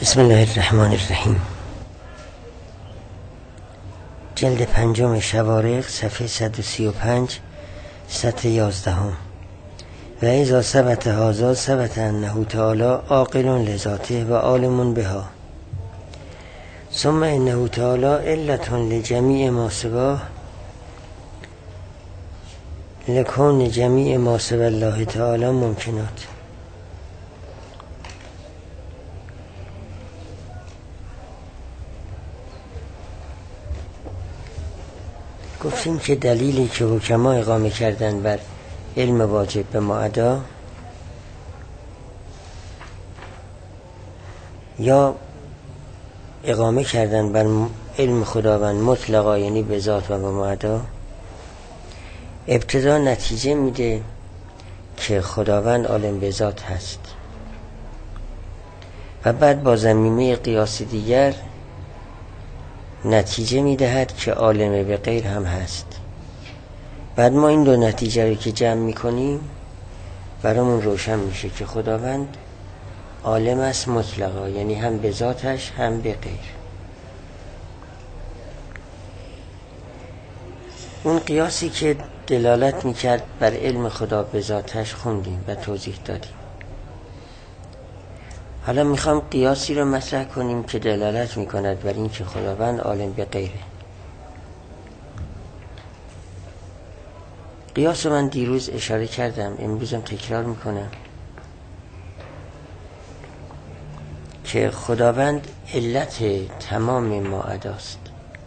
بسم الله الرحمن الرحیم. جلد 5 شوارق صفحه 135 سطر 11. و اذا ثبت هذا ثبت انه تعالی عاقل لذاته و عالم بها، ثم انه تعالی علت لجمیع ما سواه لکون جمیع ما سوى الله تعالی ممکنات. گفتیم که دلیلی که حکما اقامه کردن بر علم واجب به معدا یا اقامه کردن بر علم خداوند مطلقا، یعنی به ذات و به معدا، ابتدا نتیجه میده که خداوند عالم به ذات هست و بعد با ضمیمه قیاس دیگر نتیجه میدهد که عالم به غیر هم هست. بعد ما این دو نتیجه رو که جمع میکنیم برامون روشن میشه که خداوند عالم است مطلقا، یعنی هم به ذاتش هم به غیر. اون قیاسی که دلالت میکرد بر علم خدا به ذاتش خوندیم و توضیح دادیم. حالا میخوام قیاسی رو مطرح کنیم که دلالت میکند بر این که خداوند عالم به غیره. قیاس رو من دیروز اشاره کردم، امروزم تکرار میکنم که خداوند علت تمام ما اداست.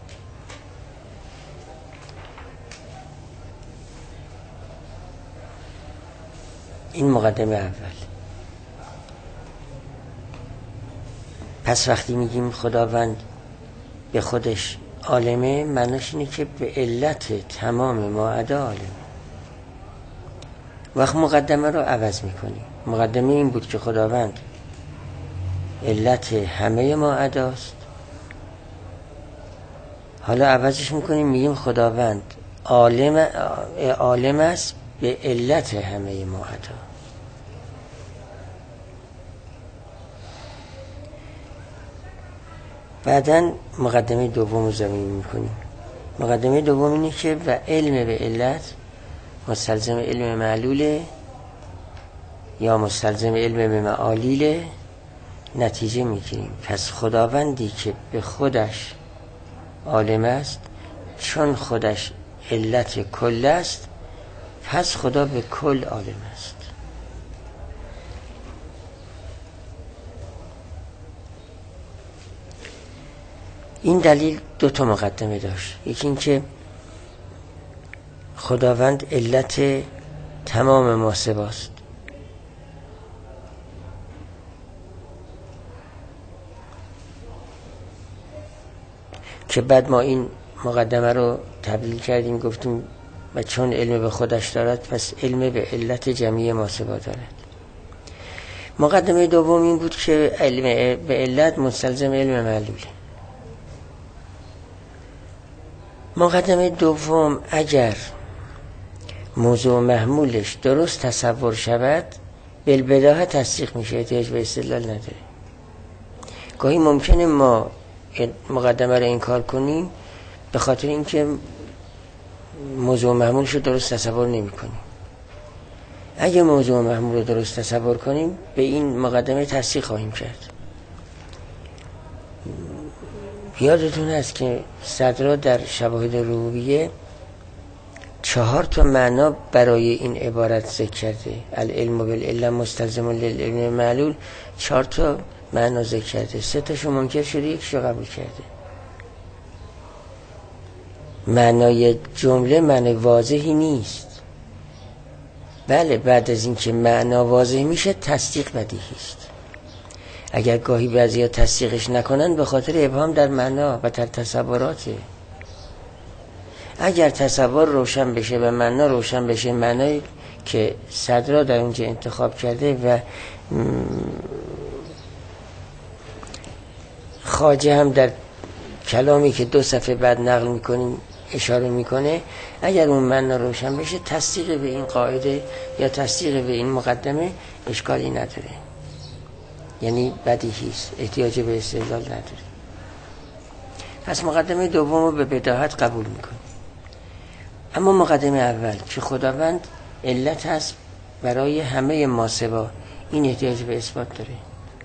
این مقدمه اول. پس وقتی میگیم خداوند به خودش عالمه، معناش اینه که به علت تمام ما ادا عالمه. وقت مقدمه رو عوض میکنیم. مقدمه این بود که خداوند علت همه ما اداست. حالا عوضش میکنیم، میگیم خداوند عالم است به علت همه ما ادا. بعدن مقدمه دوم رو ضمیر میکنیم. مقدمه دوم اینه که و علم به علت مستلزم علم معلوله یا مستلزم علم به معالیله. نتیجه میگیریم پس خداوندی که به خودش عالم است، چون خودش علت کل است، پس خدا به کل عالم است. این دلیل دو تا مقدمه داشت. یکی این که خداوند علت تمام ما سواست، که بعد ما این مقدمه رو تبدیل کردیم، گفتیم و چون علم به خودش دارد پس علم به علت جمعی ما سوا دارد. مقدمه دوم این بود که علم به علت مستلزم علم معلوله. مقدمه دوم اگر موضوع محمولش درست تصور شود بالبداهه تصدیق میشه، احتیاج به استدلال نداره. گاهی ممکنه ما مقدمه رو انکار کنیم به خاطر اینکه موضوع محمولش رو درست تصور نمی کنیم. اگه موضوع محمول رو درست تصور کنیم به این مقدمه تصدیق خواهیم کرد. یادتون هست که صدرا در شواهد ربوبیه 4 تا معنا برای این عبارت ذکر کرده. العلم بالعلم مستلزم للعلم معلول 4 تا معنا ذکر کرده. 3 تاشو منکر شده، 1 شو قبول کرده. معنای جمله معنی واضحی نیست. بله، بعد از اینکه معنا واضح میشه تصدیق بدیهی است. اگر گاهی بعضیا تصدیقش نکنن به خاطر ابهام در معنا و در تصوراته. اگر تصور روشن بشه و معنا روشن بشه، معنایی که صدرا در اونجا انتخاب کرده و خواجه هم در کلامی که 2 صفحه بعد نقل میکنیم اشاره میکنه، اگر اون معنا روشن بشه تصدیق به این قاعده یا تصدیق به این مقدمه اشکالی نداره. یعنی بدیهی است، احتیاج به استدلال نداره. پس مقدمه دوم رو به بداهت قبول میکنیم. اما مقدمه اول که خداوند علت هست برای همه ما سوا، این احتیاج به اثبات داره.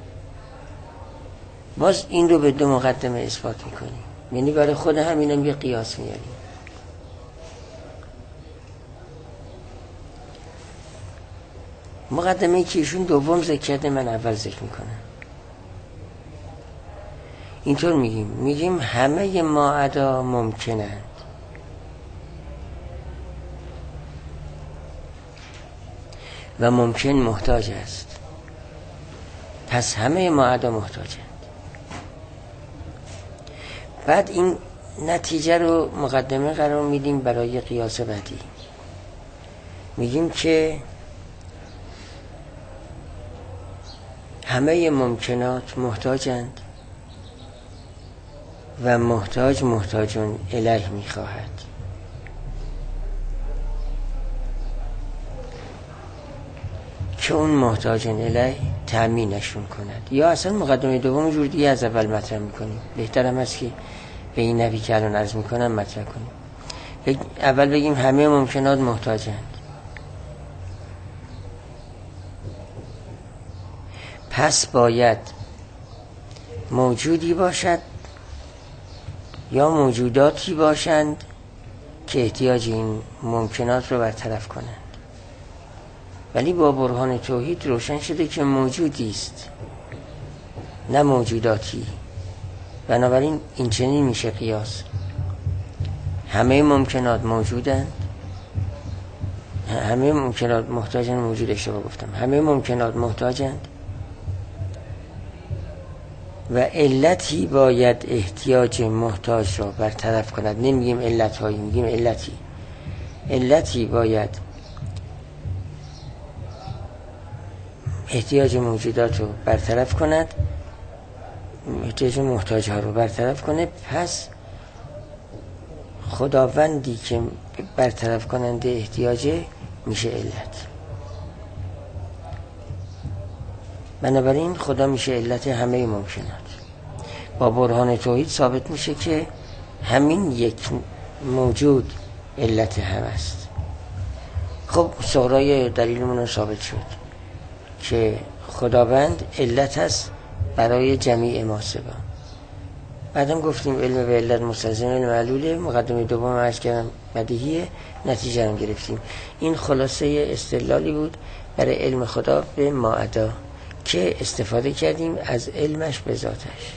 باز این رو به دو مقدمه اثبات میکنیم، یعنی برای خود همینم یه قیاس میاریم. مقدمه که ایشون دوم ذکر کرده من اول ذکر میکنم. اینطور میگیم همه ما عدا ممکنند. و ممکن محتاج است. پس همه ما عدا محتاجند. بعد این نتیجه رو مقدمه قرار میدیم برای قیاس بعدی. میگیم که همه ممکنات محتاجند و محتاجون الیه میخواهد. که اون محتاجون الیه تأمینشون کند. یا اصلا مقدمه دوم جور دیگه از اول مطرح میکنیم. بهترم است که به این نوی که الان عرض میکنم مطرح کنیم. اول بگیم همه ممکنات محتاجند. پس باید موجودی باشد یا موجوداتی باشند که احتیاج این ممکنات رو برطرف کنند. ولی با برهان توحید روشن شده که موجودی است نه موجوداتی. بنابراین این چنین میشه قیاس. همه ممکنات موجودند، همه ممکنات محتاجند. موجود اشتباه گفتم. همه ممکنات محتاجند و علتی باید احتیاج محتاج را برطرف کند. نمیگیم علتهایی، میگیم علتی باید احتیاج موجودات رو برطرف کند، احتیاج محتاج ها رو برطرف کنه. پس خداوندی که برطرف کننده احتیاجه میشه علت. بنابراین خدا میشه علت همه ممکنات. با برهان توحید ثابت میشه که همین یک موجود علت هم است. خب صغرای دلیلمون رو ثابت شد که خداوند علت است برای جمیع ما سوا. بعدم گفتیم علم به علت مستلزم علم معلوله. مقدمه دوم عرض کردم بدیهیه، نتیجه هم گرفتیم. این خلاصه استدلالی بود برای علم خدا به ما عدا که استفاده کردیم از علمش به ذاتش.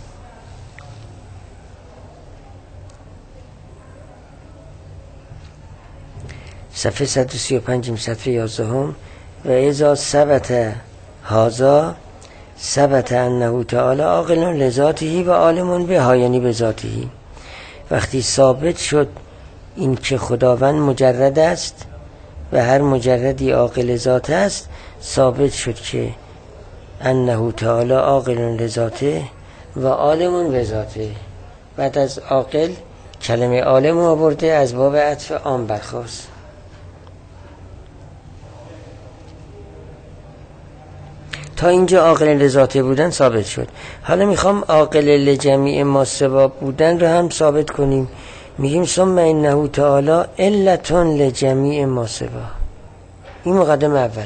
صفحه 135 صفحه 11 و اذا ثبت هذا ثبت انه تعالی عاقل لذاته و عالم بها، یعنی به ذاته. وقتی ثابت شد این که خداوند مجرد است و هر مجردی عاقل ذات است، ثابت شد که انه تعالی عاقل لذاته و عالم بذاته. بعد از عاقل کلمه عالم آورده، از باب عطف عام برخاست. تا اینجا عاقل لذاته بودن ثابت شد. حالا میخوام عاقل لجمیع ما سوا بودن رو هم ثابت کنیم. میگیم ثم انه تعالی علت لجمیع ما سوا. این مقدمه اوله.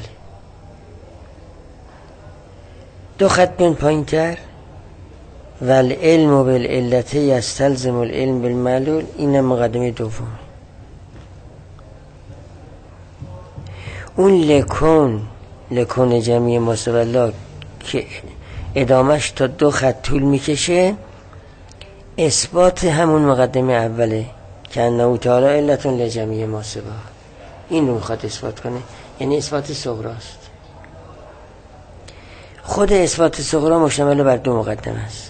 دو خط بین پایین تر والعلم بالعلت یستلزم العلم بالمعلول. این مقدمه دوم. اون لکن جمعی ماسوالله که ادامش تا دو خط طول میکشه، اثبات همون مقدمه اوله که انه تعالی علت لجمعی ماسوا. این رو میخواد اثبات کنه، یعنی اثبات صغراست. خود اثبات صغرا مشتمل بر دو مقدمه است.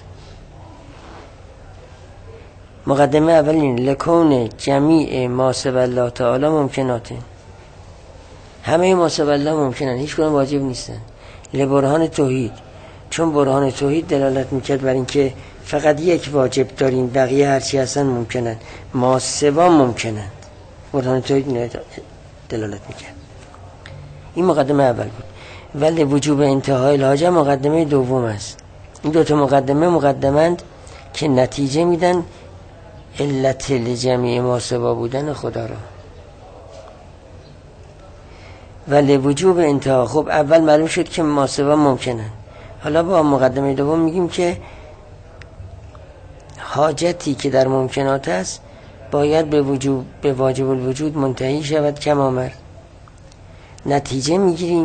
مقدمه اول این لکون جمیع ماسوالله تعالی ممکناته. همه ماسوالله ممکنن، هیچ کدوم واجب نیستن. لبرهان توحید، چون برهان توحید دلالت میکرد بر این که فقط یک واجب داریم، بقیه هرچی هستن ممکنن، ما سوا ممکنن. برهان توحید دلالت میکرد. این مقدمه اول بود. ولی وجوب انتهای الحاجه مقدمه دوم است. این دوتا مقدمند که نتیجه میدن علت لجمیع ما سوا بودن خدا را. ولی وجوب انتها، خب اول معلوم شد که ما سوا ممکنن. حالا با مقدمه دوم میگیم که حاجتی که در ممکنات است باید به واجب الوجود منتهی شود کما امر. نتیجه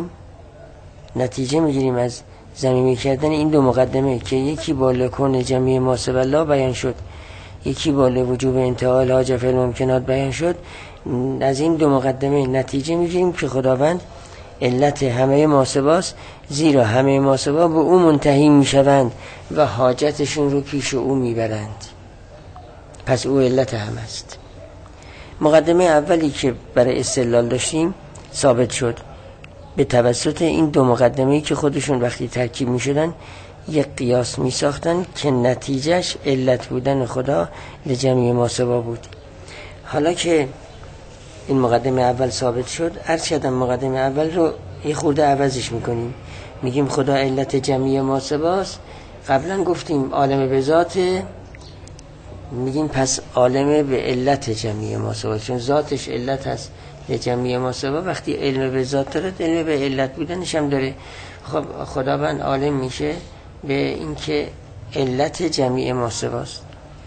میگیریم از ضمیمی کردن این دو مقدمه که یکی با لکون جمیع ما سوا الله بیان شد، یکی با وجوب انتهای الحاجه فی الممکنات بیان شد. از این دو مقدمه نتیجه میگیریم که خداوند علت همه ما سواست، زیرا همه ما سوا به او منتهی میشوند و حاجتشون رو پیش او میبرند، پس او علت هم است. مقدمه اولی که برای استدلال داشتیم ثابت شد به توسط این دو مقدمه‌ای که خودشون وقتی ترکیب میشدن یک قیاس میساختن که نتیجهش علت بودن خدا لجمیع ما سوا بود. حالا که این مقدمه اول ثابت شد، عرض کردم مقدمه اول رو یه خورده عوضش میکنیم، میگیم خدا علت جمیع ما سواست. قبلا گفتیم عالم به ذاته، میگیم پس عالم به علت جمیع ما سواست، چون ذاتش علت هست جمیع ما سوا. وقتی علم به ذات داره، علم به علت بودنش هم داره. خب خداوند عالم میشه به اینکه علت جمیع ما سواست.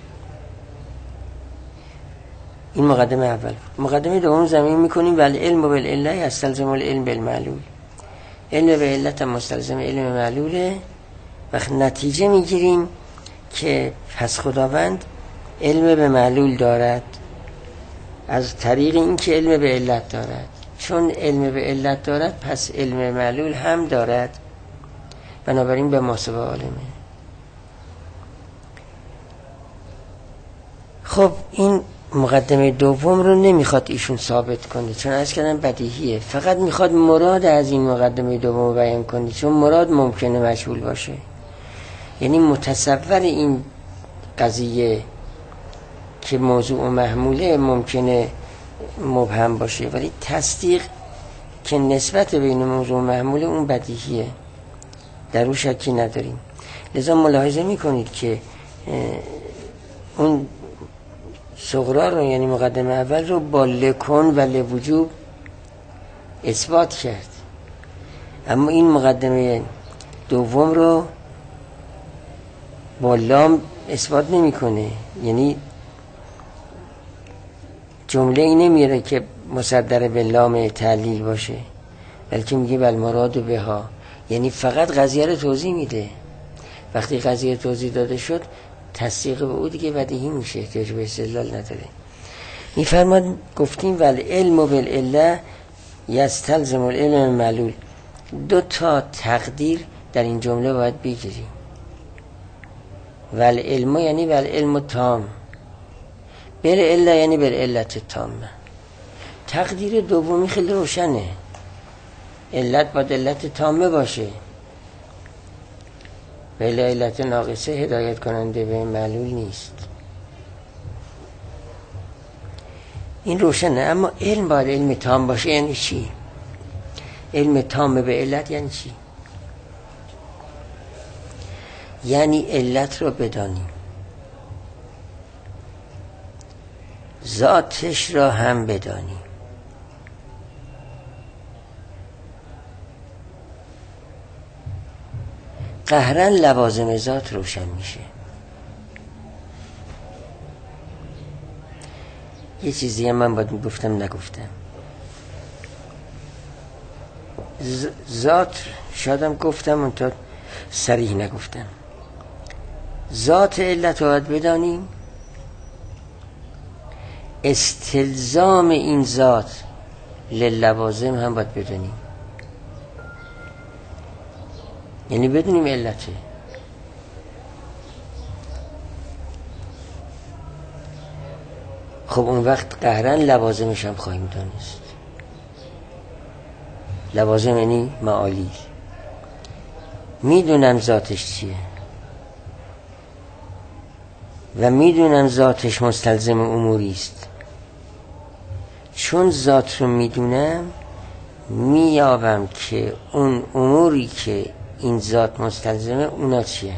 این مقدمه اول. مقدمه دوم زمین میکنیم ولی علم بالعله یستلزم العلم بالمعلول. علم به علت مستلزم علم معلوله. وقت نتیجه میگیریم که پس خداوند علم به معلول دارد از طریق این که علم به علت دارد. چون علم به علت دارد پس علم معلول هم دارد، بنابراین به ما سوا عالمه. خب این مقدمه دوم رو نمیخواد ایشون ثابت کنه، چون از کردن بدیهیه، فقط میخواد مراد از این مقدمه دوم رو بیان کنه، چون مراد ممکنه مجهول باشه. یعنی متصور این قضیه که موضوع و محموله ممکنه مبهم باشه، ولی تصدیق که نسبت بین موضوع و محموله اون بدیهیه، در اون شکی نداریم. لذا ملاحظه میکنید که اون صغرا رو یعنی مقدمه اول رو با لکن و لوجوب اثبات کرد، اما این مقدمه دوم رو با لام اثبات نمیکنه. یعنی جمله ای نمیره که مصدر به لام تعلیل باشه، بلکه میگه والمراد بها، یعنی فقط قضیه رو توضیح میده. وقتی قضیه توضیح داده شد تصدیق به او دیگه بدیهی میشه، احتیاج به استدلال نداره. میفرماد گفتیم والعلم بالعله یستلزم العلم معلول. دو تا تقدیر در این جمله باید بگیریم. والعلم یعنی والعلم تام، بالعله یعنی بالعلت تامه. تقدیر دومی خیلی روشنه، علت باید علت تامه باشه، ولی علت ناقصه هدایت کننده به معلول نیست. این روشنه. اما علم باید علم تام باشه. یعنی چی؟ علم تام به علت یعنی چی؟ یعنی علت رو بدانیم، ذاتش را هم بدانیم، قهرا لوازم ذات روشن میشه. یه چیزی هم من باید میگفتم نگفتم. ذات شادم گفتم اون تا صریح نگفتم. ذات علت رو باید بدانیم، استلزام این ذات للوازم هم باید بدانیم، یعنی بدونیم علته. خب اون وقت قهرن لوازمش هم خواهیم دانست. لوازم یعنی معالی. میدونم ذاتش چیه و میدونم ذاتش مستلزم اموری است. چون ذات رو میدونم میابم که اون اموری که این ذات مستلزمه اونا چیه.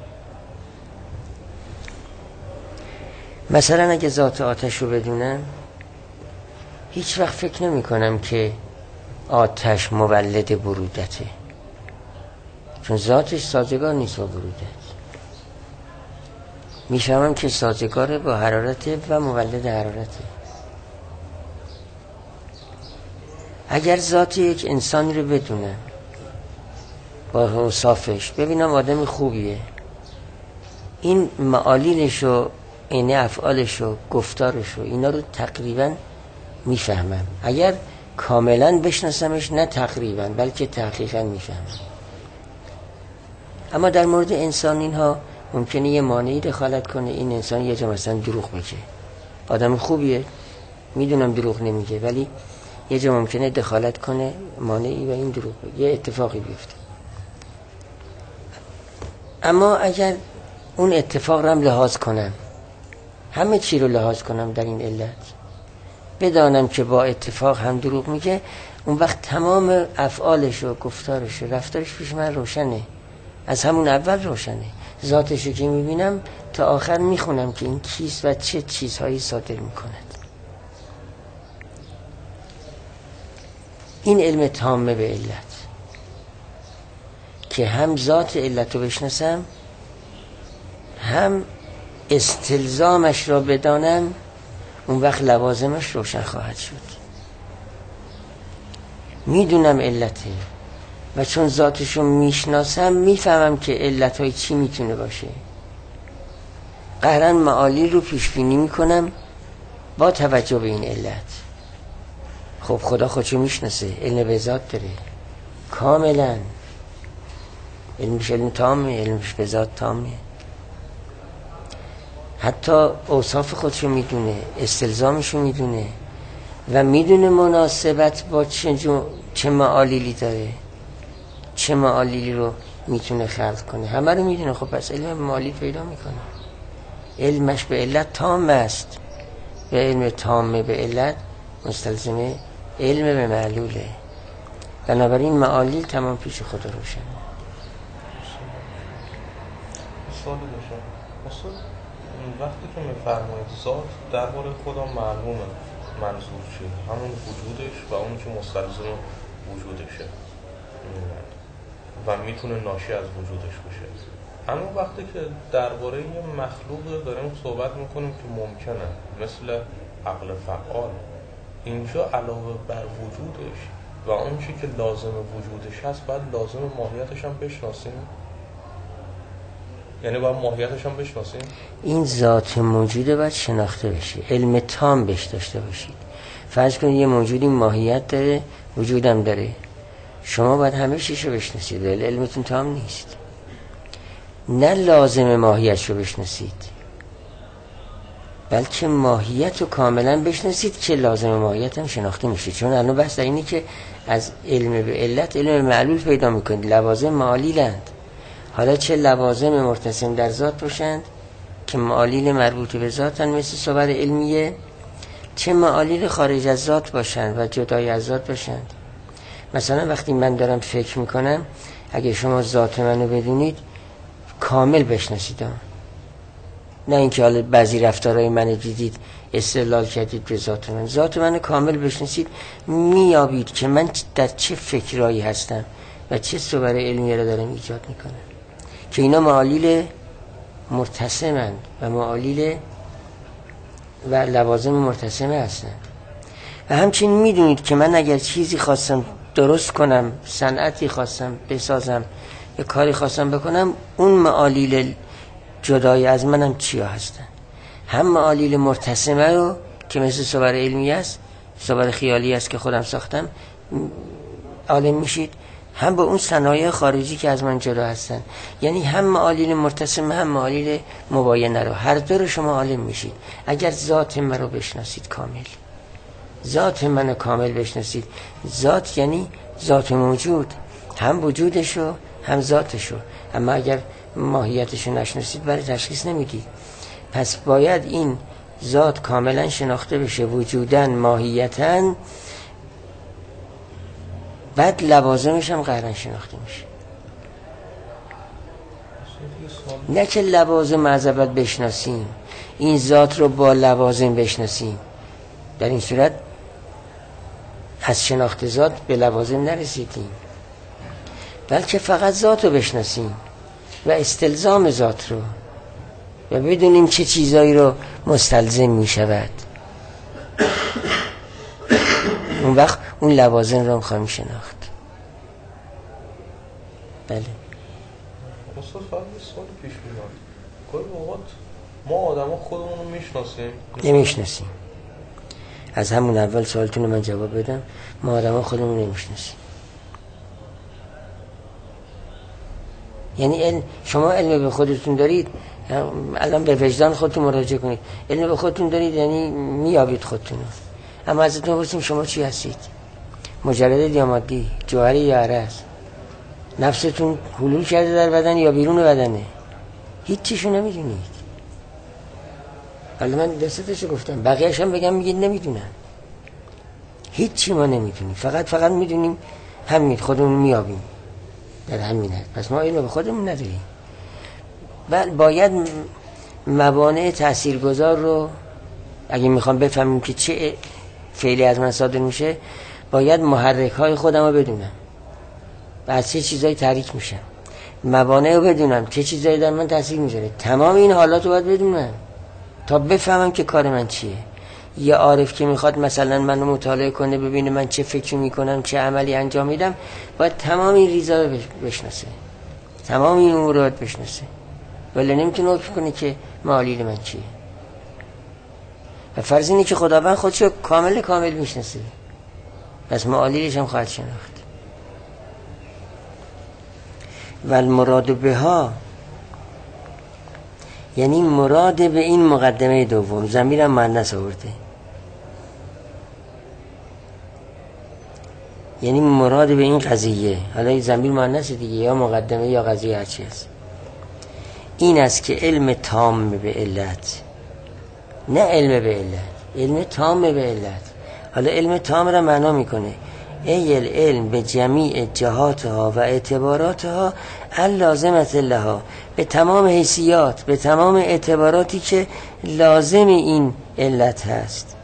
مثلا اگه ذات آتش رو بدونم هیچ وقت فکر نمی کنم که آتش مولد برودته، چون ذاتش سازگار نیست با برودت. میفهمم که سازگاره با حرارته و مولد حرارته. اگر ذات یک انسانی رو بدونم با اوصافش، ببینم آدم خوبیه، این معالیلش و این افعالش و گفتارش و اینا رو تقریبا میفهمم. اگر کاملا بشناسمش نه تقریبا بلکه تحقیقا میفهمم. اما در مورد انسان اینها ممکنه یه مانعی دخالت کنه، این انسان یه جا مثلا دروغ بگه، آدم خوبیه میدونم دروغ نمیگه، ولی یه جا ممکنه دخالت کنه مانعی و این دروغ بگه، یه اتفاقی بیفته. اما اگر اون اتفاق رو هم لحاظ کنم، همه چی رو لحاظ کنم در این علت، بدانم که با اتفاق هم دروغ میگه، اون وقت تمام افعالش و گفتارش و رفتارش پیش من روشنه، از همون اول روشنه. ذاتش رو که میبینم تا آخر میخونم که این کیست و چه چیزهایی صادر میکند. این علم تامه به علت که هم ذات علت رو بشناسم، هم استلزامش را بدانم، اون وقت لوازمش روشن خواهد شد. میدونم علته و چون ذاتشو میشناسم میفهمم که علتهای چی میتونه باشه. قهرن معالی رو پیش بینی میکنم با توجه به این علت. خب خدا خودشو میشناسه، علم به ذات داره کاملا، علمش علم تامه، علمش به ذات تامه، حتی اوصاف خودشو میدونه، استلزامشو میدونه و میدونه مناسبت با چه معالیلی داره، چه معالیلی رو میتونه خلق کنه، همه رو میدونه. خب پس علم معالیل پیدا میکنه، علمش به علت تام است و علم تامه به علت مستلزمه علم به معلوله. بنابراین معالیل تمام پیش خدا روشنه. سوال داشتم اصلا وقتی که میفرمایید ذات درباره خدا معلومه منظور چیه، همون وجودش و اون که مستلزم وجودشه و میتونه ناشی از وجودش باشه. اما وقتی که درباره یه مخلوق داریم صحبت میکنیم که ممکنه مثل عقل فعال، اینجا علاوه بر وجودش و اون چی که لازم وجودش هست باید لازم ماهیتش هم بشناسیم، یعنی باید ماهیتش هم بشناسیم. این ذات موجوده باید شناخته بشه، علم تام بهش داشته باشید. فرض کنید یه موجودی ماهیت داره، وجودم داره، شما باید همه چیشو بشناسید ولی علمتون تام نیست. نه لازم ماهیتش رو بشناسید بلکه ماهیت رو کاملا بشناسید که لازم ماهیت هم شناخته میشه. چون الان بحث در اینه که از علم به علت علم معلول پیدا میکنید، لوازم معالیلند. حالا چه لوازم مرتسم در ذات باشند که معالیل مربوط به ذاتن مثل صور علمیه، چه معالیل خارج از ذات باشند و جدای از ذات باشند. مثلا وقتی من دارم فکر میکنم، اگه شما ذات منو بدونید کامل بشناسید، نه اینکه حالا بعضی رفتارهای منو دیدید استدلال کردید به ذات من. ذات منو کامل بشناسید میابید که من در چه فکرایی هستم و چه صور علمی رو دارم ایجاد میکنم که اینا معالیل مرتسمند و معالیل و لوازم مرتسمه هستن. و همچنین میدونید که من اگر چیزی خواستم درست کنم، صنعتی خواستم بسازم، یه کاری خواستم بکنم، اون معالیل جدای از منم چیا هستن؟ هم معالیل مرتسمه رو که مثل صور علمی است، صور خیالی است که خودم ساختم عالم میشید، هم با اون صنایع خارجی که از من جدا هستن. یعنی هم معالیل مرتسمه هم معالیل مباینه رو، هر دو رو شما عالم میشید اگر ذات من رو بشناسید کامل. ذات من کامل بشناسید، ذات یعنی ذات موجود، هم وجودشو هم ذاتشو. اما اگر ماهیتشو نشناسید برای تشخیص نمیدید. پس باید این ذات کاملا شناخته بشه، وجودن ماهیتن، بعد لوازمش هم قهرن شناخته میشه. نه که لوازم از اول بشناسیم، این ذات رو با لوازم بشناسیم. در این صورت از شناخت ذات به لوازم نرسیدیم، بلکه فقط ذات رو بشناسیم و استلزام ذات رو و بدونیم چه چیزایی رو مستلزم می شود. اون وقت اون لوازم رو میخوایم شناخت. بله. اصلا فقط یه سوال پیش میاد. گاهی اوقات ما آدما خودمون رو میشناسیم؟ نمیشناسیم. از همون اول سوالتون رو من جواب بدم. ما آدما خودمون نمیشناسیم. یعنی شما علم به خودتون دارید، الان به وجدان خودتون مراجعه کنید. علم به خودتون دارید یعنی میابید خودتون رو. اما ازتون بپرسیم شما چی هستید؟ مجرد یا مادی؟ جوهری یا عرض؟ نفستون حلول کرده در بدن یا بیرون بدنه؟ هیچ چیشو نمیدونید. حالا من دستتشو گفتم، بقیه‌اش هم بگم میگید نمیدونن. هیچ چی ما نمیدونیم، فقط میدونیم همین خودمون میابیم در همین حد. پس ما علم به خودمون نداریم. بل باید موانع تاثیرگذار رو اگه میخوام بفهمیم که چه فعلی از من صادر میشه، باید محرک های خودم رو بدونم و از چه چیزایی تحریک میشم. موانع رو بدونم چه چیزایی در من تاثیر میذاره. تمام این حالات رو باید بدونم تا بفهمم که کار من چیه. یه عارف که میخواد مثلا منو مطالعه کنه ببینه من چه فکری میکنم چه عملی انجام میدم، باید تمام این ریزا رو بشناسه، تمام این امور رو بشناسه، ولی نمیتونه حکم کنه که معالیل من چیه. و فرض اینه که خداوند خودشو کامل میشناسه، پس معالیلش هم خواهد شناخت. و المراد بها یعنی مراد به این مقدمه دوم، ضمیرم مؤنث آورده، یعنی مراد به این قضیه، حالا این ضمیر مؤنث دیگه یا مقدمه یا قضیه هرچی هست، این است که علم تام به علت، نه علم به علت، علم تام به علت. حالا علم تام را معنا میکنه ای العلم به جمیع جهاتها و اعتباراتها اللازمت لها، به تمام حیثیات، به تمام اعتباراتی که لازم این علت هست.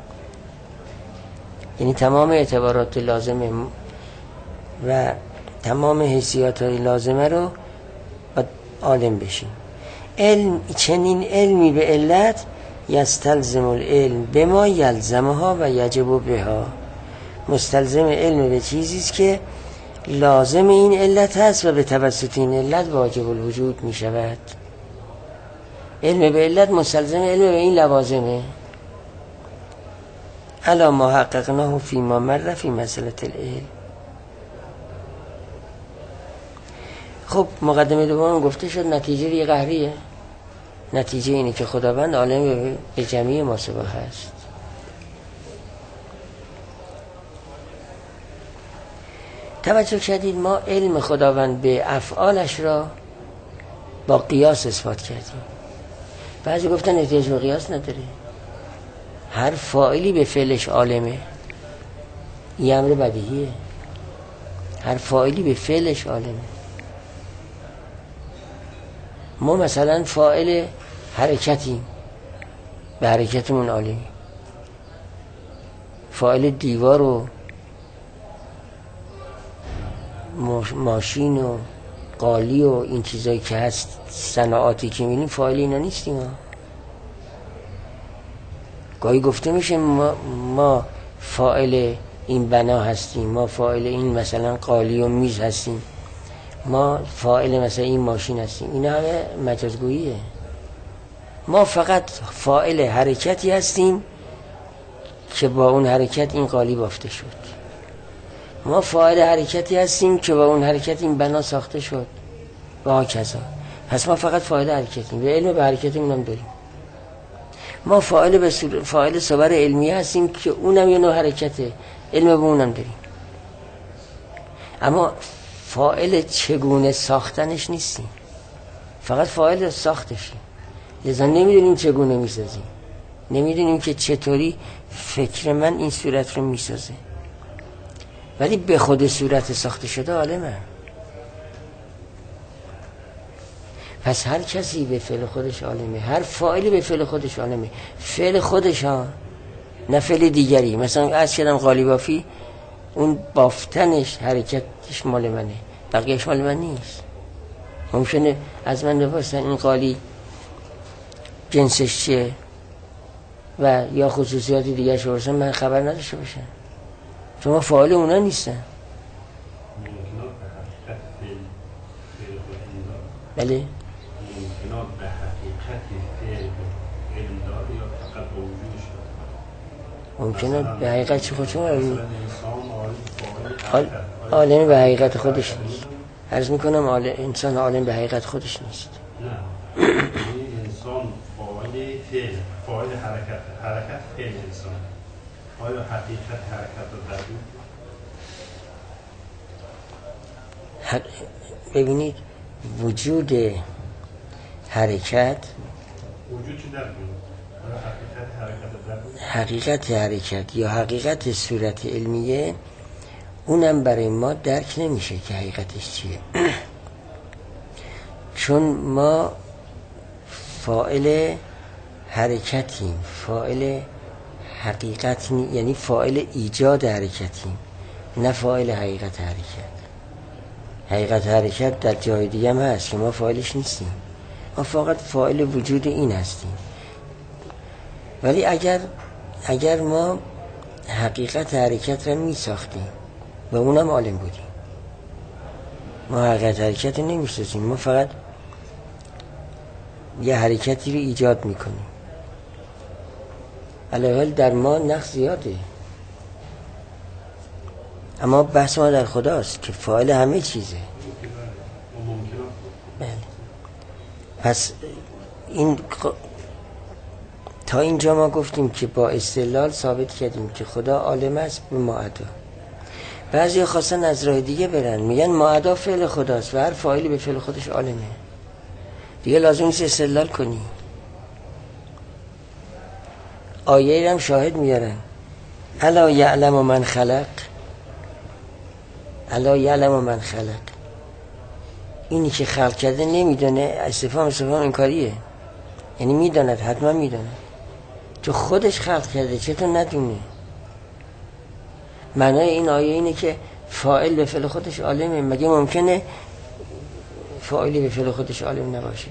یعنی تمام اعتبارات لازمه و تمام حیثیات لازمه رو باید عالم بشیم. علم چنین علمی به علت یستلزم العلم بما یلزمها و یجب بها، مستلزم علم به چیزی است که لازم این علت هست و به توسط این علت واجب الوجود می شود. علم به علت مستلزم علم به این لوازمه. الا ما حققناه فی ما مر فی مسئله العلم. خب مقدمه دوم گفته شد، نتیجه یه قهریه. نتیجه اینه که خداوند عالم به جمیع ما سبق هست. توجه کردید ما علم خداوند به افعالش را با قیاس اثبات کردیم. بعضی گفتن احتیاج به قیاس نداره، هر فاعلی به فعلش عالمه، این امر بدیهیه، هر فاعلی به فعلش عالمه. ما مثلا فاعل حرکتیم، به حرکتمون عالمیم. فاعل دیوار و ماشین و قالی و این چیزایی که هست، صناعاتی که می‌بینیم، فاعل اینا نیستیم ما. گاهی گفته میشه ما فاعل این بنا هستیم، ما فاعل این مثلا قالی و میز هستیم، ما فاعل مثلا این ماشین هستیم. اینا همه مجازگوییه. ما فقط فاعل حرکتی هستیم که با اون حرکت این قالی بافته شد. ما فاعل حرکتی هستیم که با اون حرکت این بنا ساخته شد و هاکذا. پس ما فقط فاعل حرکتیم، به علم به حرکتمون هم داریم. ما فاعل صور علمی هستیم که اونم یه نوع حرکته، علم به اونم داریم. اما فاعل چگونه ساختنش نیستیم، فقط فاعل ساختشیم. لذا نمیدونیم چگونه میسازیم، نمیدونیم که چطوری فکر من این صورت رو میسازه. ولی به خود صورت ساخته شده عالمه. پس هر کسی به فعل خودش عالمه، هر فاعلی به فعل خودش عالمه. فعل خودش ها، نه فعل دیگری. مثلا از کردم قالی بافی، اون بافتنش حرکتش مال منه، بقیهش مال من نیست. ممکنه از من بپرسن این قالی جنسش چیه و یا خصوصیات دیگه شو برسن، من خبر نداشته باشم، چون فاعل اونا نیستن. بله ممکنات به حقیقت فعل علم دار یا فقط به وجودش دار؟ ممکنات به حقیقت چی خودشون عالم به حقیقت خودش نیست. عرض میکنم انسان عالم به حقیقت خودش نیست. نه انسان فاعل فعل، فاعل حرکت فعل انسان. آیا حقیقت حرکت رو در ببینید وجود حرکت، وجود چی در حقیقت حرکت یا حقیقت صورت علمیه، اونم برای ما درک نمیشه که حقیقتش چیه. چون ما فاعل حرکتیم، فاعل حقیقت یعنی فاعل ایجاد حرکتیم، نه فاعل حقیقت حرکت. حقیقت حرکت در جای دیگه هم هست که ما فاعلش نیستیم، ما فقط فاعل وجود این هستیم. ولی اگر ما حقیقت حرکت را می ساختیم و اونم عالم بودیم، ما حقیقت حرکت رو نمی سازیم، ما فقط یه حرکتی رو ایجاد می کنیم. علاوه در ما نقص زیاده، اما بحث ما در خداست که فاعل همه چیزه. بله. پس این تا اینجا ما گفتیم که با استدلال ثابت کردیم که خدا عالم است به معدا. بعضی خواستن از راه دیگه برن، میگن معدا فعل خداست و هر فاعلی به فعل خودش عالمه، دیگه لازم نیست استدلال کنی. آیه هم شاهد میارن، الا یعلم من خلق، الا یعلم من خلق. اینی که خلق کرده نمیدونه، استفهام انکاریه، یعنی میداند، حتما میداند، چون خودش خلق کرده، چطور ندونه؟ معنای این آیه اینه که فاعل به فعل خودش عالمه. مگه ممکنه فاعلی به فعل خودش عالم نباشه؟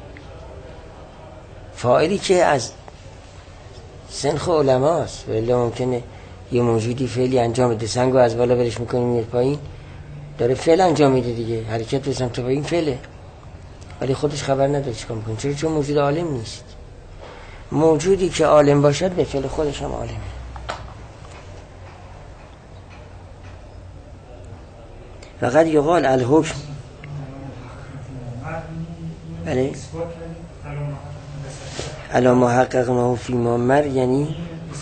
فاعلی که از سنخ علماست، ولی ممکنه یه موجودی فعلی انجام بده، سنگو از بالا برش میکنیم میاد پایین، داره فعل انجام میده دیگه، حرکت به سمت پایین فعله، ولی خودش خبر نداره چیکار میکنه. چون موجود عالم نیست. موجودی که عالم باشد به فعل خودش هم عالمه. فقط یقال الحکم. بله الا محققناه فیما مر، یعنی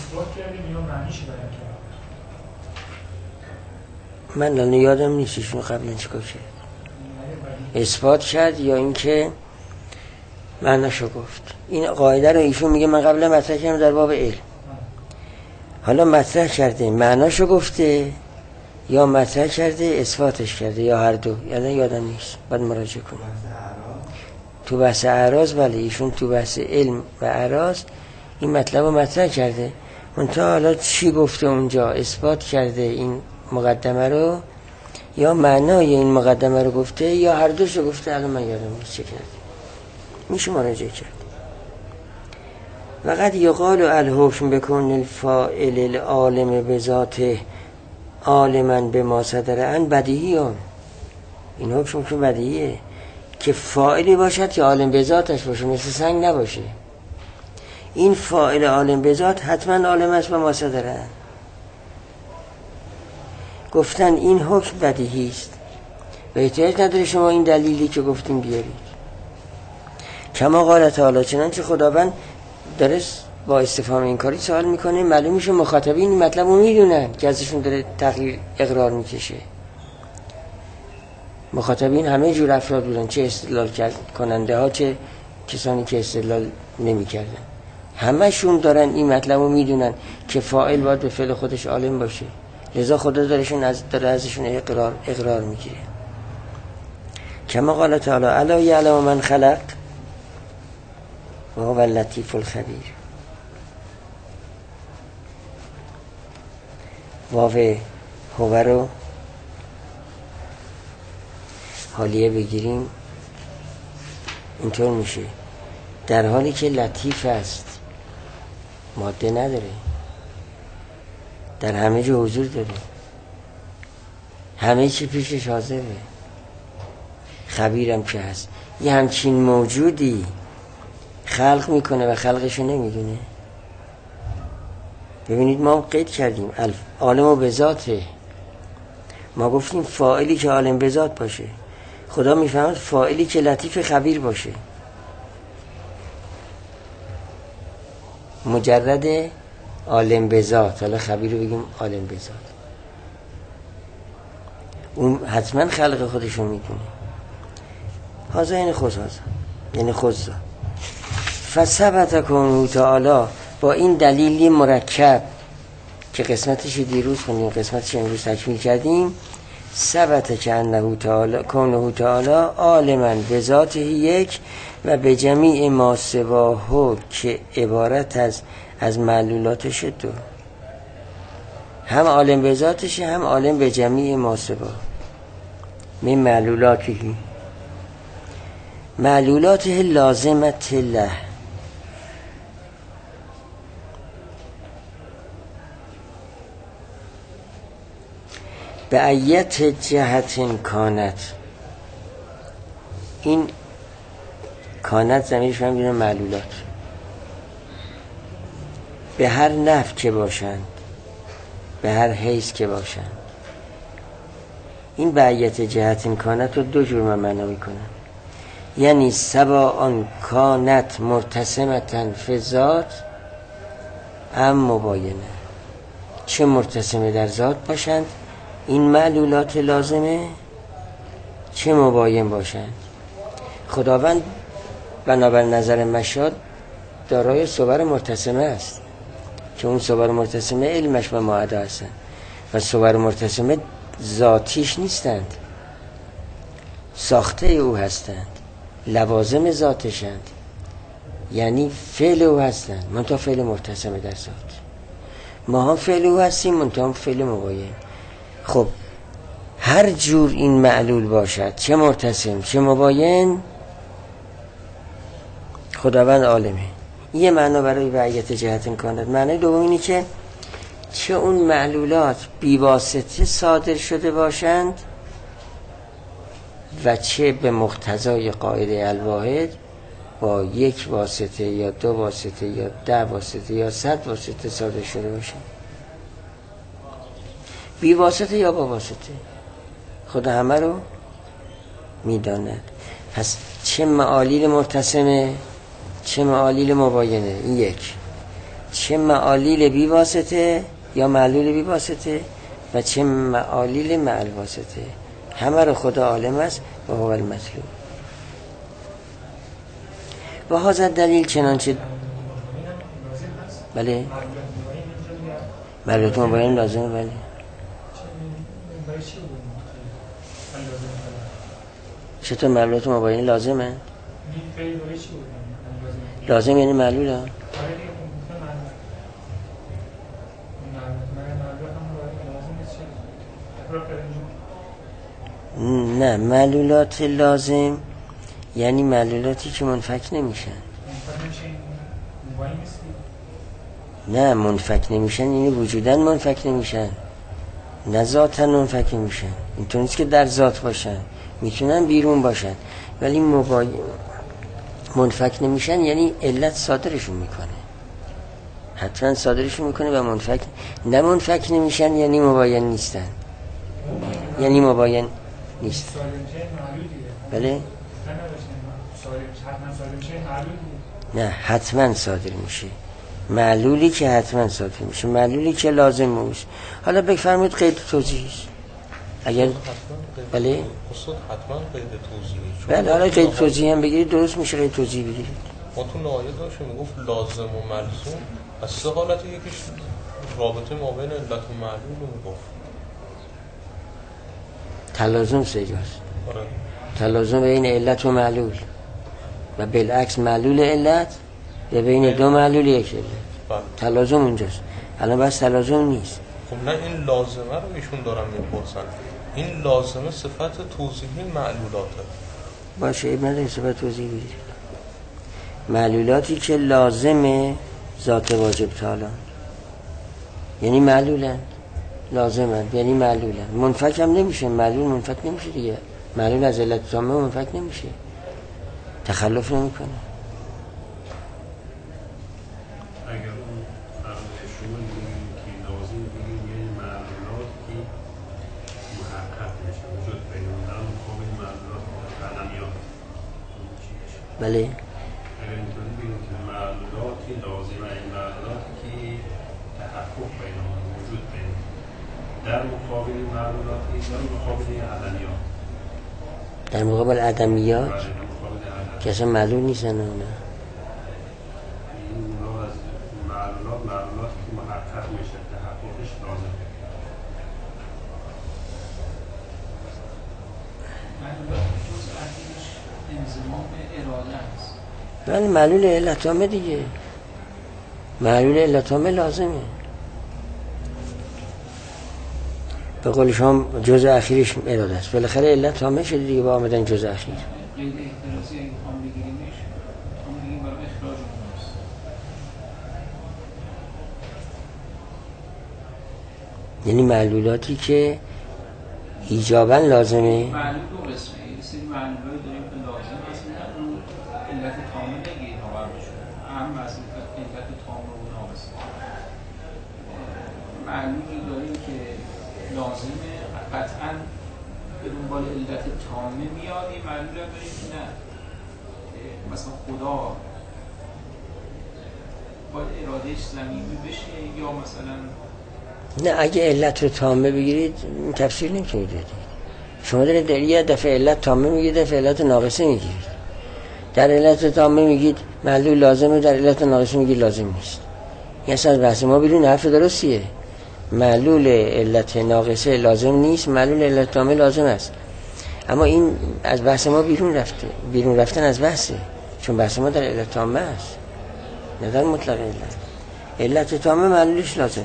من الان یادم نیستشون قبلا چیکار کرد، اثبات کرد یا اینکه معناشو گفت. این قاعده رو ایشون میگه من قبلا مطرح کردم در باب علم، حالا مطرح کرده معناشو گفته یا مطرح کرده اثباتش کرده یا هر دو، یعنی یادم نیست، باید مراجعه کنم. تو بحث اعراض بله، ایشون تو بحث علم و اعراض این مطلب رو مطرح کرده. منتها حالا چی گفته اونجا، اثبات کرده این مقدمه رو یا معنای این مقدمه رو گفته یا هر دوشو گفته، الان من یادم نیست چه کرده، میشه مراجعه کرد. وقد یقال الحکم بکن الفاعل العالم بذاته عالما بما صدر عن بدیهیون. این حکم که بدیهیه که فاعلی باشد که عالم به ذاتش باشه، مثل سنگ نباشه. این فاعل عالم به ذات حتما عالم است بما صدر عن. گفتن این حکم بدیهی است و احتیاج نداره شما این دلیلی که گفتیم بیارید. کما قال تعالی، چنانچه خداوند داره با استفهام اینکاری سوال میکنه، معلوم میشه مخاطبین این مطلب رو میدونن که ازشون داره تغییر اقرار میکشه. مخاطبین همه جور افراد بودن، چه استدلال کننده ها چه کسانی که استدلال نمی کردن، همه شون دارن این مطلب رو میدونن که فاعل باید به فعل خودش عالم باشه. لذا خدا داره ازشون اقرار میگیره. کما قال تعالی الا یعلم من خلق و هو اللطیف الخبیر. واو هو رو حالیه بگیریم اینطور میشه در حالی که لطیف است، ماده نداره، در همه جا حضور داره، همه چی پیشش حاضره، خبیرم که هست. یه همچین موجودی خلق میکنه و خلقشو نمیدونه. ببینید ما قید کردیم عالم به ذاته، ما گفتیم فاعلی که عالم به ذات باشه، خدا میفهمد فاعلی که لطیف خبیر باشه. مجرد عالم به ذات، حالا خبیر رو بگیم عالم به ذات، اون حتما خلق خودشو میدونه. هذا یعنی خدا، یعنی خدا. فثبت کنه تعالی، با این دلیلی مرکب که قسمتش دیروز خوندیم، قسمتش امروز تکمیل کردیم، ثبت که انه تعالی کنه تعالی عالما به ذاته یک و به جمیع ما سواه که عبارت از معلولاتش دو، هم عالم به ذاتشه هم عالم به جمیع ما سواه. من معلولاته لازمت له، به ایت جهت کانت. این کانت زمیرش هم بیرون معلولات، به هر نفع که باشند، به هر حیث که باشند. این به ایت جهت کانت رو دو جور من معنا میکنم، یعنی سواء کانت مرتسمتن فی ذات ام مباینه، چه مرتسمه در ذات باشند این معلولات لازمه، چه مباین باشند. خداوند بنابر نظر مشاد دارای صور مرتسمه است که اون صور مرتسمه علمش و معدا هستند و صور مرتسمه ذاتیش نیستند، ساخته او هستند، لوازم ذاتشند، یعنی فعل او هستند، منتها فعل مرتسمه در ذات. ما هم فعل او هستیم، منتها فعل مباین. خب هر جور این معلول باشد، چه مرتسم چه مباین، خداوند عالمه. یه معنا برای بعیت جهت امکانات. معنی دوم اینه که چه اون معلولات بیواسطه صادر شده باشند و چه به مقتضای قاعده الواحد با یک واسطه یا دو واسطه یا 10 واسطه یا 100 واسطه صادر شده باشند، بی واسطه یا با واسطه، خدا همه رو میداند. پس چه معالیل مرتسمه چه معالیل مباینه، این یک، چه معالیل بی واسطه یا معلول بی واسطه و چه معالیل معل واسطه، همه رو خدا عالم است و هو المطلوب. و هذا دلیل چنانچه بله معلولات مباین لازمه. بله چطور معلولات مباین لازمه؟ لازم یعنی معلول ها؟ نه، معلولات لازم یعنی معلولاتی که منفک نمیشن. نه، منفک نمیشن یعنی وجودن منفک نمیشن، نه ذاتن منفک نمیشن. اینطور نیست که در ذات باشن، میتونن بیرون باشن، ولی منفک نمیشن یعنی علت صادرشون میکنه، حتما صادرشون میکنه و نه منفک نمیشن یعنی مباین نیستن، یعنی مباین نیست. بله نه، حتما صادر میشه، معلولی که حتما صادر میشه، معلولی که لازم میشه. حالا بفرمایید قید توضیحش اگر بله حتما قید توضیحی. بله حالا قید توضیحی هم بگیرید درست میشه، قید توضیحی بگیرید. ما تو نهایت داشتیم میگفت لازم و ملزوم، از سه حالت یکیش رابطه ما بین علت و معلول رو میگفت. تلازم سجاست. تلازم بین علت و معلول و بالعکس معلول علت به بین دو معلول یک علت. تلازم اونجاست. الان بس تلازم نیست. خب نه، این لازمه رو ایشون دارم میپرسن. این لازمه صفت توضیحی معلولاته. باشه، اب نداره صفت توضیحی بگیر. معلولاتی که لازمه ذات واجب تعالی یعنی معلولن، لازمن یعنی معلولن. منفک هم نمیشه، معلول منفک نمیشه دیگه. معلول از علت تامه منفک نمیشه، تخلف نمیکنه. اگر اون شما بگیم که لازم بگیم یعنی معلولات که محقق میشه وجود بین اون مقابل معلولات قلمیات. بله، اگر اینطوری بگیم که معلولاتی لازمه این معلولاتی که تحقق بین اون وجود بین در مقابل معلولاتی در مقابل عدمیات، در مقابل عدمیات که اصلا معلول نیستن. اونا این از معلولاتی که محقق میشه تحققش لازم. انضمام اراده است. بله، معلول علتامه دیگه. معلول علتامه لازمه. به قول شما جزء اخیرش اراده است. بالاخره علت تامه شده دیگه با آمدن جزء اخیر. قید احترازی اگه هم بگیریمش هم بگیم برای اخراج اوناست. یعنی معلولاتی که ایجاباً لازمه. معلول دو قسمه. یه سری معلولایی داریم که لازم هست، نه اون علت تامه نگیر نوردشون هم از علت تامه و ناقص. معلولی داریم که لازمه قطعاً به دنبال علت تامه میاد. این معلول هم داریم که نه، مثلا خدا باید ارادهش زمینی بشه یا مثلا نه، اگه علت رو تامه بگیرید این تفسیر نمیتونید بدید. شما دارید یه دفعه علت تامه میگید، دفعه علت ناقصه میگیرید. در علت تامه میگید معلول لازمه، در علت ناقصه میگید لازم نیست. این اصلا از بحث ما بیرون. حرف درستیه. معلول علت ناقصه لازم نیست، معلول علت تامه لازم است. اما این از بحث ما بیرون رفته. بیرون رفتن از بحثه، چون بحث ما در علت تامه است، نه در مطلق علت. علت تامه معلولش لازمه.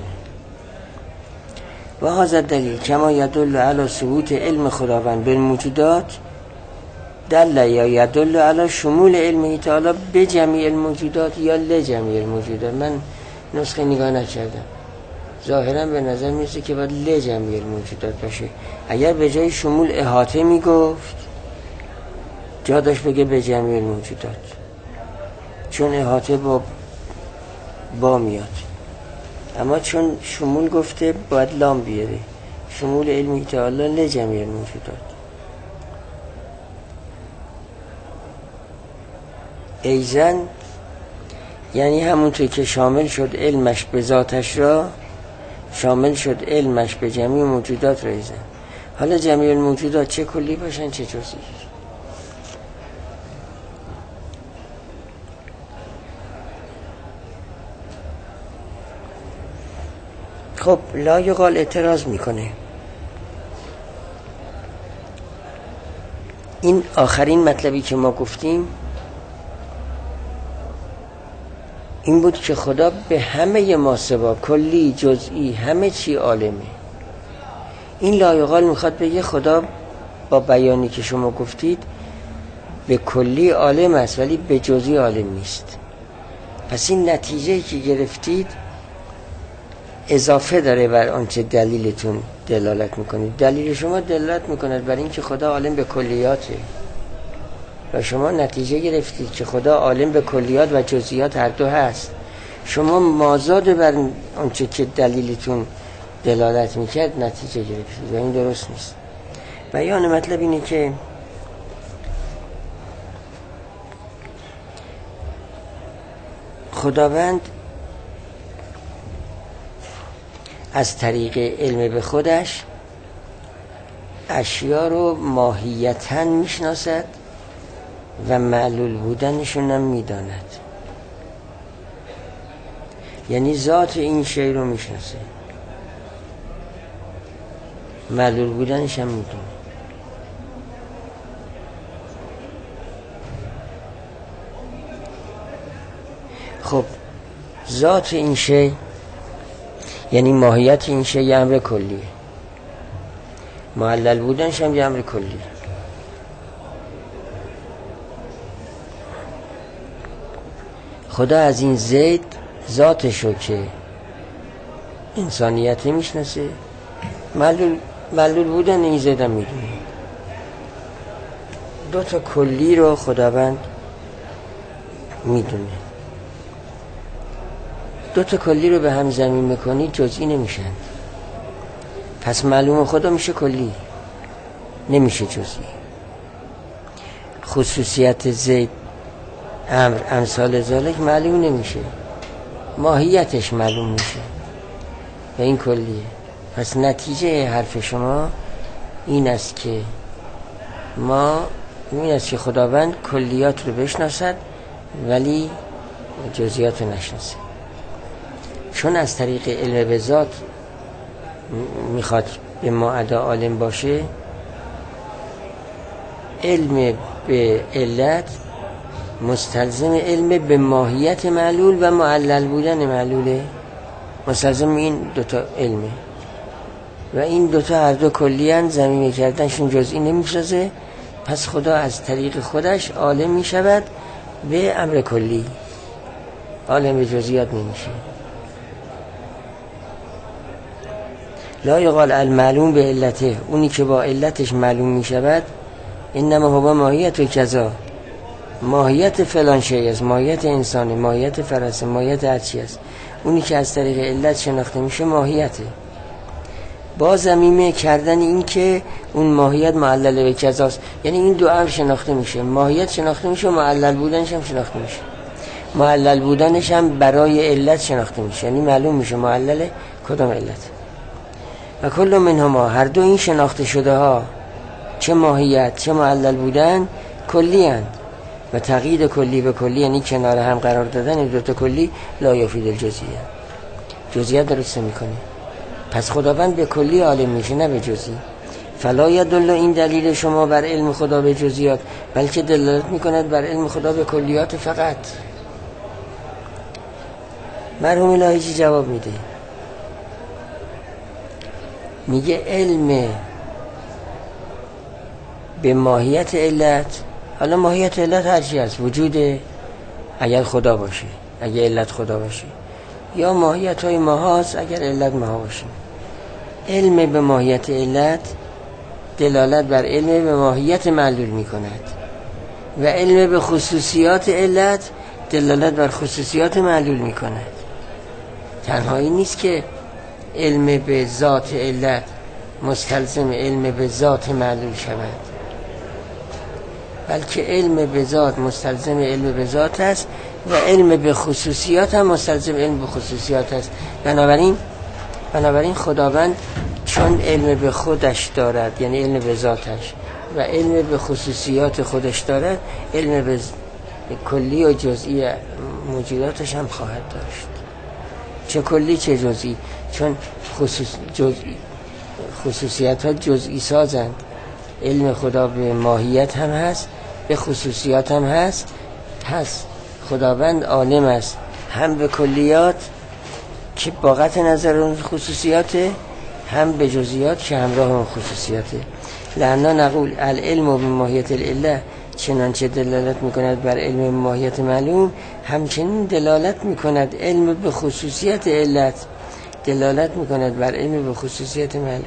و هذا دلیل کما یدل علی ثبوت علم خداوند بالموجودات دل یا یدل علی شمول علمه تعالی به جمیع الموجودات یا لجمیع الموجودات. من نسخه نگاه نکردم، ظاهرا به نظر میرسه که باید لجمیع الموجودات باشه. اگر به جای شمول احاطه میگفت جا داشت بگه به جمیع الموجودات، چون احاطه با میاد. اما چون شمول گفته باید لام بیاره، شمول علمی تعالی لجمیع الموجودات. ایزن یعنی همونطور که شامل شد علمش به ذاتش را، شامل شد علمش به جمیع موجودات را. ایزن حالا جمیع الموجودات چه کلی باشن چه جزئی. خب لا یقال اعتراض میکنه. این آخرین مطلبی که ما گفتیم این بود که خدا به همه ما سوا، کلی جزئی همه چی عالمه. این لا یقال میخواد بگه خدا با بیانی که شما گفتید به کلی عالم است ولی به جزئی عالم نیست. پس این نتیجه‌ای که گرفتید اضافه داره بر آنچه دلیلتون دلالت میکنید. دلیل شما دلالت میکند بر این که خدا عالم به کلیاته و شما نتیجه گرفتید که خدا عالم به کلیات و جزئیات هر دو هست. شما مازاد بر آنچه که دلیلتون دلالت میکرد نتیجه گرفتید و این درست نیست. بیان مطلب اینه که خداوند از طریق علم به خودش اشیا رو ماهیتاً میشناسد و معلول بودنشون هم میداند. یعنی ذات این شی رو میشناسه، معلول بودنش هم میدونه. خب ذات این شی یعنی ماهیت این شی یه امر کلیه، معلل بودنش هم یه امر کلیه. خدا از این زید ذاتشو که انسانیت میشناسه، معلول بودن این زید هم میدونه. دو تا کلی رو خداوند میدونه. دو تا کلی رو به هم ضمیم میکنی جزئی نمیشن، پس معلوم خدا میشه کلی، نمیشه جزئی. خصوصیت زید امر امثال ذالک معلوم نمیشه، ماهیتش معلوم میشه و این کلیه. پس نتیجه حرف شما این است که خداوند کلیات رو بشناسد ولی جزئیات رو نشناسه. چون از طریق علم به ذات میخواد به ما ادا عالم باشه، علم به علت مستلزم علم به ماهیت معلول و معلل بودن معلوله، مستلزم این دوتا علمه و این دوتا هر دو کلیان ضمیمه کردنشون جزئی نمیشازه. پس خدا از طریق خودش عالم میشود به امر کلی، عالم به جزئیات نمیشه. لا یقال المعلوم به علته، اونی که با علتش معلوم میشود انما هو ماهیت و کذا، ماهیت فلان شیء است، ماهیت انسانه، ماهیت فرسه، ماهیت هرچی است. اونی که از طریق علت شناخته میشه ماهیته، با ضمیمه کردن این که اون ماهیت معلل به کذاست. یعنی این دو امر شناخته میشه، ماهیت شناخته میشه، معلل بودنش هم شناخته میشه. معلل بودنش هم برای علت شناخته میشه، یعنی معلوم میشه معلل کدام علت. و کل منهما، هر دو این شناخته شده ها، چه ماهیت چه معلل بودن، کلی اند و تقیید کلی به کلی یعنی کنار هم قرار دادن این دوتا کلی لا یفید الجزئیه، جزئیات درست میکنه. پس خداوند به کلی عالم میشه نه به جزئی. فلا یدل این دلیل شما بر علم خدا به جزئیات، بلکه دلالت میکند بر علم خدا به کلیات فقط. مرحوم لاهیجی جواب میده، میگه علم به ماهیت علت، حالا ماهیت علت هرچی هست، وجود اگر خدا باشه، اگر علت خدا باشه، یا ماهیت های ماها هست اگر علت ماها باشه. علم به ماهیت علت دلالت بر علم به ماهیت معلول می کند و علم به خصوصیات علت دلالت بر خصوصیات معلول می کند. تنها این نیست که علم به ذات علت مستلزم علم به ذات معلول شود، بلکه علم به ذات مستلزم علم به ذات است و علم به خصوصیات هم مستلزم علم به خصوصیات است. بنابراین خداوند چون علم به خودش دارد، یعنی علم به ذاتش، و علم به خصوصیات خودش دارد، علم به کلی و جزئی موجوداتش هم خواهد داشت، چه کلی چه جزئی. چون خصوصیات ها جزئی سازند. علم خدا به ماهیت هم هست، به خصوصیات هم هست. پس خداوند عالم است هم به کلیات که با قطع نظر اون خصوصیاته، هم به جزئیات که همراه اون خصوصیاته. لعنا نقول العلم به ماهیت العله، چنانچه دلالت میکند بر علم ماهیت معلوم، همچنین دلالت میکند علم به خصوصیت علت دلالت میکند بر علم به خصوصیت معلوم.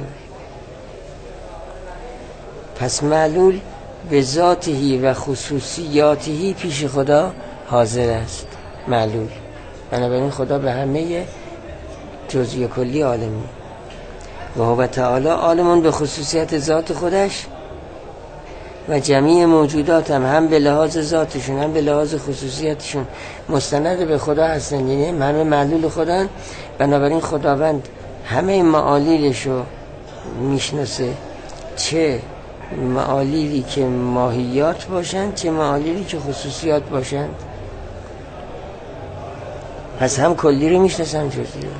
پس معلول به ذاتهی و خصوصیاتهی پیش خدا حاضر است. معلول بنابراین خدا به همه جزئی و کلی عالمی و هو تعالی عالمون به خصوصیت ذات خودش و جمیع موجودات هم به لحاظ ذاتشون هم به لحاظ خصوصیتشون مستند به خدا هستن، یعنی همه معلول خدا. بنابراین خداوند همه معالیلشو میشناسه، چه معالیلی که ماهیات باشند چه معالیلی که خصوصیات باشند. پس هم کلی رو میشناسه هم جزئی رو.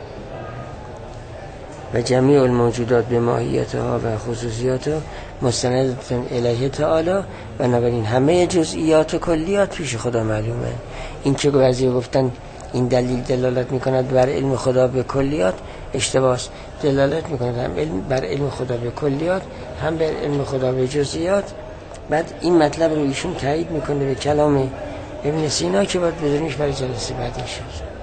و جمیع الموجودات به ماهیتها و خصوصیاتها مستند الیه تعالی. بنابراین همه جزئیات و کلیات پیش خدا معلومه. این که بعضی گفتن این دلیل دلالت میکند بر علم خدا به کلیات، اشتباهه. دلالت میکند هم بر علم خدا به کلیات، هم بر علم خدا به جزئیات. بعد این مطلب رو ایشون تایید میکنه به کلام ابن سینا که باید بدونیش برای جلسه بعد انشاءالله.